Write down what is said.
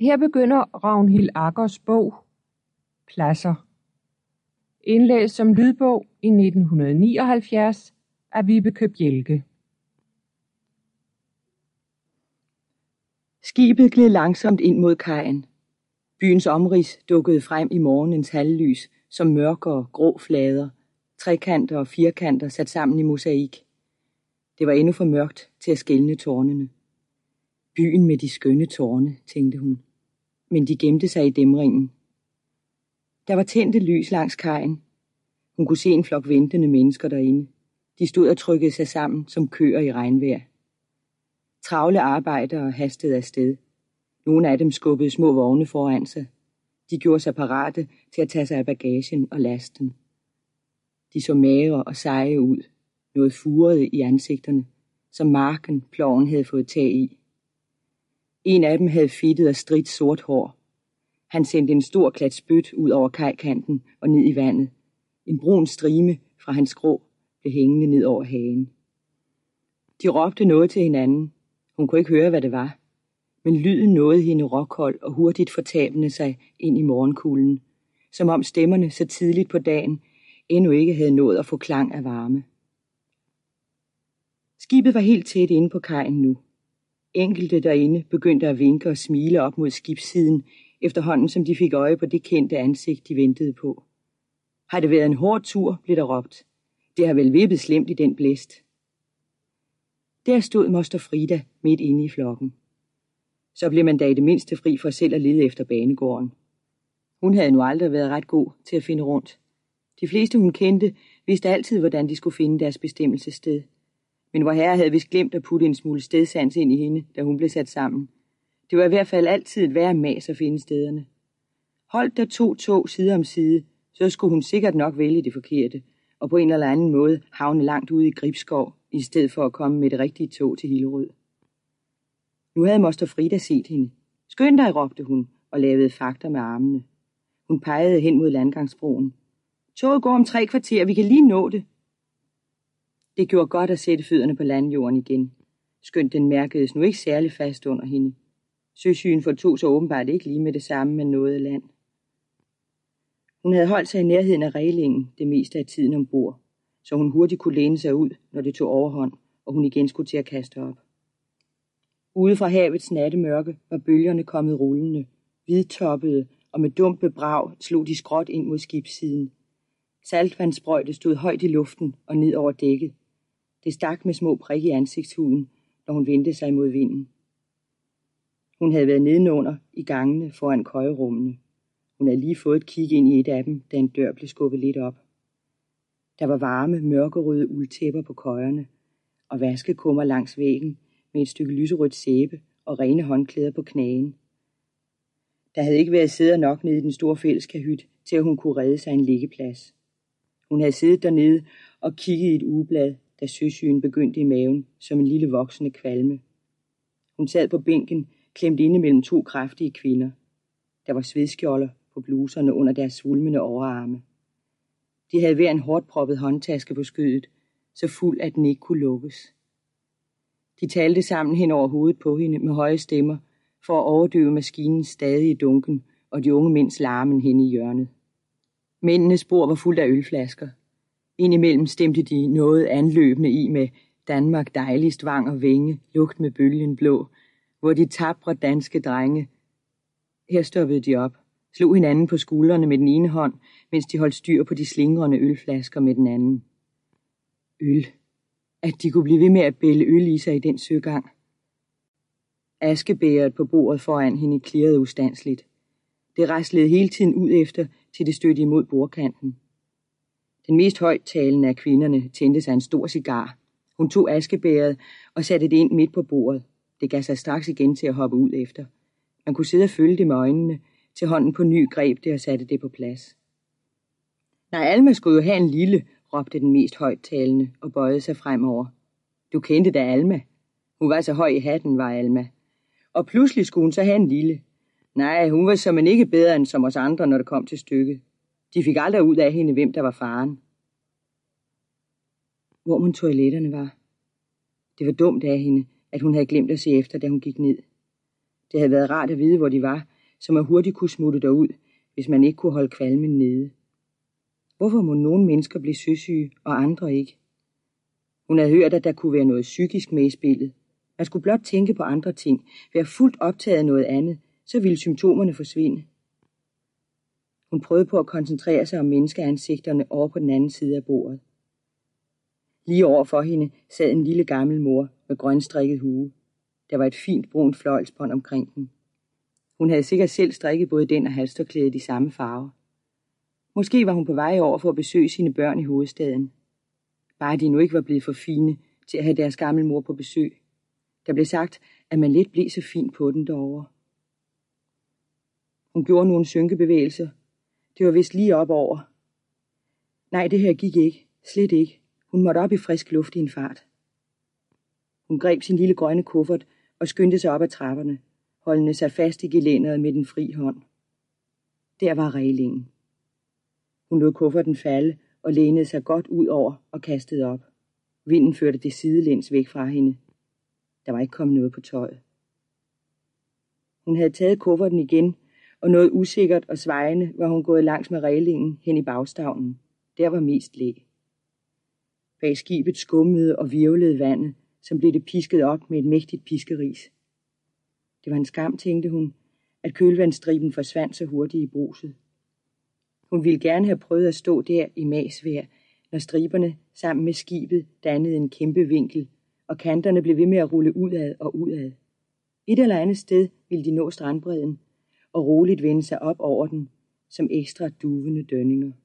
Her begynder Ragnhild Aggers bog Pladser. Indlæst som lydbog i 1979 af Vibeke Bjelke. Skibet gled langsomt ind mod kajen. Byens omrids dukkede frem i morgenens halvlys som mørkere grå flader, trekanter og firkanter sat sammen i mosaik. Det var endnu for mørkt til at skelne tårnene. Byen med de skønne tårne, tænkte hun. Men de gemte sig i dæmringen. Der var tændte lys langs kajen. Hun kunne se en flok ventende mennesker derinde. De stod og trykkede sig sammen som køer i regnvejr. Travle arbejdere hastede afsted. Nogle af dem skubbede små vogne foran sig. De gjorde sig parate til at tage sig af bagagen og lasten. De så magre og seje ud, noget furede i ansigterne, som marken ploven havde fået tag i. En af dem havde fedtet og stridt sort hår. Han sendte en stor klat spyt ud over kajkanten og ned i vandet. En brun strime fra hans skrå blev hængende ned over hagen. De råbte noget til hinanden. Hun kunne ikke høre, hvad det var. Men lyden nåede hende råkold og hurtigt fortabende sig ind i morgenkulden, som om stemmerne så tidligt på dagen endnu ikke havde nået at få klang af varme. Skibet var helt tæt inde på kajen nu. Enkelte derinde begyndte at vinke og smile op mod skibssiden, efterhånden som de fik øje på det kendte ansigt, de ventede på. Har det været en hård tur, blev der råbt. Det har vel vippet slemt i den blæst. Der stod moster Frida midt inde i flokken. Så blev man da i det mindste fri for selv at lede efter banegården. Hun havde nu aldrig været ret god til at finde rundt. De fleste hun kendte vidste altid, hvordan de skulle finde deres bestemmelsessted. Men Vorherre havde vist glemt at putte en smule stedsans ind i hende, da hun blev sat sammen. Det var i hvert fald altid et værre mas at finde stederne. Holdt der 2 tog side om side, så skulle hun sikkert nok vælge det forkerte, og på en eller anden måde havne langt ude i Gribskov, i stedet for at komme med det rigtige tog til Hillerød. Nu havde moster Frida set hende. Skynd dig, råbte hun, og lavede fakter med armene. Hun pegede hen mod landgangsbroen. Toget går om 3 kvarter, vi kan lige nå det. Det gjorde godt at sætte fødderne på landjorden igen. Skønt den mærkedes nu ikke særlig fast under hende. Søsygen fortog sig åbenbart ikke lige med det samme, men nåede land. Hun havde holdt sig i nærheden af reglingen det meste af tiden ombord, så hun hurtigt kunne læne sig ud, når det tog overhånd, og hun igen skulle til at kaste op. Ude fra havets nattemørke var bølgerne kommet rullende, hvidtoppede, og med dumpe brag slog de skråt ind mod skibssiden. Saltvandssprøjte stod højt i luften og ned over dækket. Det stak med små prik i ansigtshuden, når hun vendte sig mod vinden. Hun havde været nedenunder i gangene foran køjerummene. Hun havde lige fået et kig ind i et af dem, da en dør blev skubbet lidt op. Der var varme, mørkerøde uldtæpper på køjerne, og vaskekummer langs væggen med et stykke lyserødt sæbe og rene håndklæder på knagen. Der havde ikke været sæder nok nede i den store fælleskahyt, til at hun kunne redde sig en liggeplads. Hun havde siddet dernede og kigget i et ugeblad, da søsygen begyndte i maven som en lille voksende kvalme. Hun sad på bænken, klemt inde mellem 2 kraftige kvinder. Der var svedskjolder på bluserne under deres svulmende overarme. De havde hver en hårdt proppet håndtaske på skødet, så fuld at den ikke kunne lukkes. De talte sammen hen over hovedet på hende med høje stemmer, for at overdøve maskinens stadige dunken og de unge mænds larmen hen i hjørnet. Mændenes bord var fuldt af ølflasker. Indimellem stemte de noget anløbende i med Danmark dejligst vang og vænge, lugt med bølgen blå, hvor de tapre danske drenge. Her stoppede de op, slog hinanden på skuldrene med den ene hånd, mens de holdt styr på de slingrende ølflasker med den anden. Øl. At de kunne blive ved med at bælde øl i sig i den søgang. Askebæret på bordet foran hende klirrede ustandsligt. Det raslede hele tiden ud efter, til det stødte imod bordkanten. Den mest højttalende af kvinderne tændte sig en stor cigar. Hun tog askebæret og satte det ind midt på bordet. Det gav sig straks igen til at hoppe ud efter. Man kunne sidde og følge det med øjnene, til hånden på ny greb det og satte det på plads. Nej, Alma skulle jo have en lille, råbte den mest højttalende og bøjede sig fremover. Du kendte da Alma. Hun var så høj i hatten, var Alma. Og pludselig skulle hun så have en lille. Nej, hun var som en ikke bedre end som os andre, når det kom til stykket. De fik aldrig ud af hende, hvem der var faren. Hvor mon toiletterne var. Det var dumt af hende, at hun havde glemt at se efter, da hun gik ned. Det havde været rart at vide, hvor de var, så man hurtigt kunne smutte derud, hvis man ikke kunne holde kvalmen nede. Hvorfor må nogle mennesker blive søsyge, og andre ikke? Hun havde hørt, at der kunne være noget psykisk med i spillet. Man skulle blot tænke på andre ting, være fuldt optaget af noget andet, så ville symptomerne forsvinde. Hun prøvede på at koncentrere sig om menneskeansigterne over på den anden side af bordet. Lige over for hende sad en lille gammel mor med grønstrikket hue. Der var et fint brunt fløjlsbånd omkring den. Hun havde sikkert selv strikket både den og halstørklædet i samme farve. Måske var hun på vej over for at besøge sine børn i hovedstaden. Bare de nu ikke var blevet for fine til at have deres gamle mor på besøg. Der blev sagt, at man let blev så fint på den derovre. Hun gjorde nogle synkebevægelser. Det var vist lige op over. Nej, det her gik ikke. Slet ikke. Hun måtte op i frisk luft i en fart. Hun greb sin lille grønne kuffert og skyndte sig op ad trapperne, holdende sig fast i gelænderet med den fri hånd. Der var reglingen. Hun lod kufferten falde og lænede sig godt ud over og kastede op. Vinden førte det sidelæns væk fra hende. Der var ikke kommet noget på tøjet. Hun havde taget kufferten igen, og noget usikkert og svajende var hun gået langs med reglingen hen i bagstavnen. Der var mest læ. Bag skibet skummede og virvlede vandet, som blev det pisket op med et mægtigt piskeris. Det var en skam, tænkte hun, at kølvandsstriben forsvandt så hurtigt i bruset. Hun ville gerne have prøvet at stå der i magsvejr, når striberne sammen med skibet dannede en kæmpe vinkel, og kanterne blev ved med at rulle udad og udad. Et eller andet sted ville de nå strandbredden og roligt vende sig op over den som ekstra duvende dønninger.